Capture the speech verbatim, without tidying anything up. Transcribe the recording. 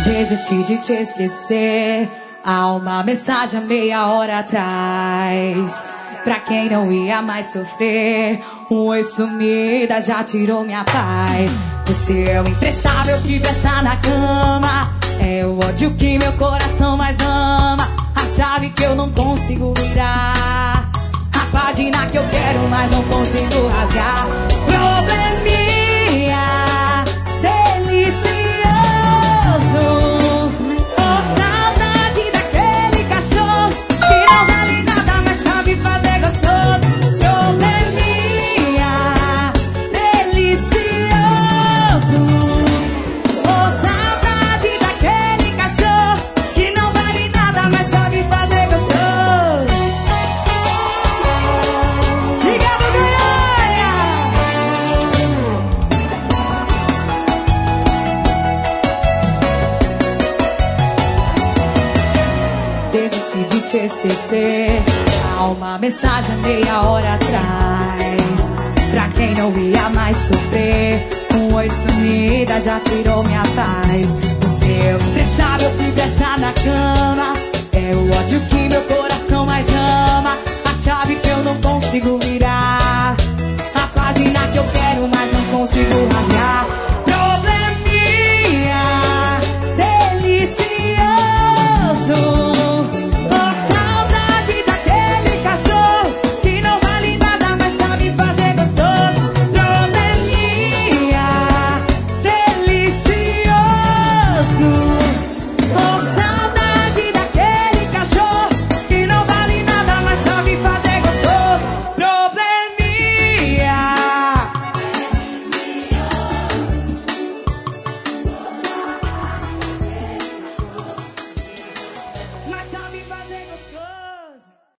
Desisti de te esquecer. Há uma mensagem meia hora atrás. Pra quem não ia mais sofrer, um oi sumida já tirou minha paz. Você é o imprestável que presta na cama. É o ódio que meu coração mais ama. A chave que eu não consigo virar. A página que eu quero, mas não consigo rasgar. Probleminha delicioso. Oh, saudade daquele cachorro que não vale nada, mas sabe fazer gostoso. Probleminha delicioso. Oh, saudade daquele cachorro que não vale nada, mas sabe fazer gostoso. Obrigado, Goiânia! Desisti de te esquecer. Há uma mensagem meia hora atrás. Pra quem não ia mais sofrer, um oi sumida já tirou minha paz. Você é o imprestável que presta na cama. É o ódio que meu coração mais ama. A chave que eu não consigo virar.